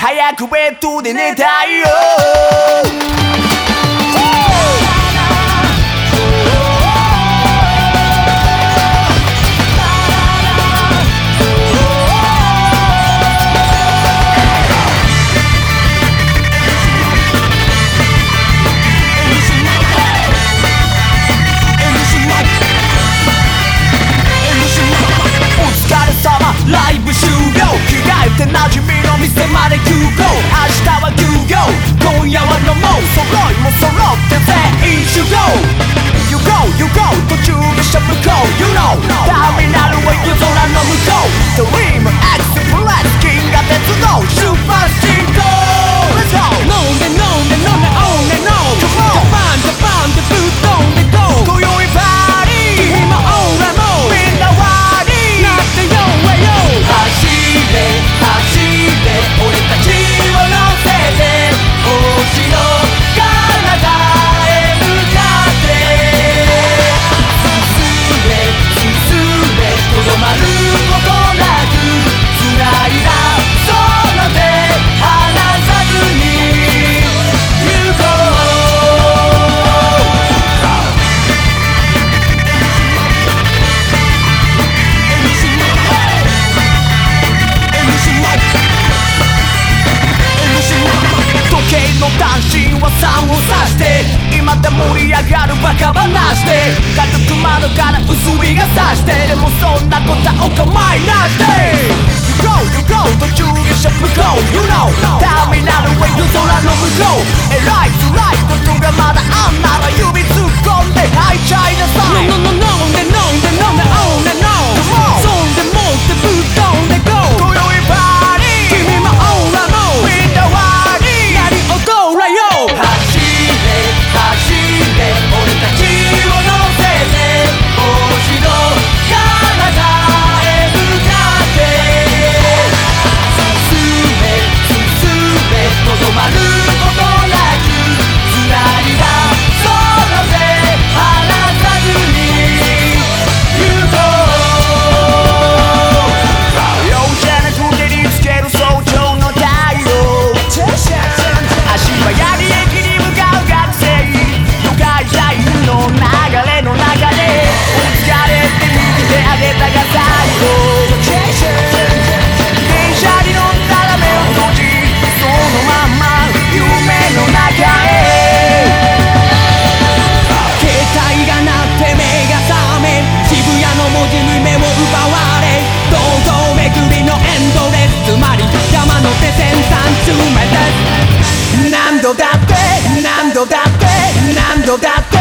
早くベッドで寝たいよ。ライブ終了、着替えて馴染みの店まで急行。明日は休業、今夜は飲もう。揃いも揃って全員集合。 You go, you go 途中下向こう You know ターミナルは夜空の向こう。 Dream Express 銀河鉄道出発進行。 Let's go 飲んで飲んで飲んで On and on Come on ジャパンでぶっ飛んで Go 今宵パーティー君もオーラもみんなワーディーなってよ走れ走れ俺たちを乗せて星の彼方へ向かって進め進めとどまることなく繋いだその手離さずに行こう。時計の単身は3を指して今で盛り上がるバカ話で軽く窓から薄日が差してでもそんなことお構いなしで You go, you go 途中下向こう You know ターミナルは夜空の向こう。偉い辛いことがまだあんなら指突っ込んで吐いちゃいなさい。飲んで飲んで飲んで飲んで On and on そんでもってぶっ飛んで Go 今宵パーティー君もオーラもみんなワーディーやり踊れよ。走れ走れ俺たちを乗せて星の彼方へ向かって進め進めとどまることなく繋いだその手離さずに行こう。容赦なく照りつける早朝の太陽。足早に駅に向かう学生都会社員の流れの中でお疲れって右手上げたが最後。電車に乗ったら目を閉じそのまんま夢の中へ。携帯が鳴って目が覚め渋谷の文字に目を奪われ堂々めぐりのエンドレスつまり山手線3周目です。何度だって何度だって何度だって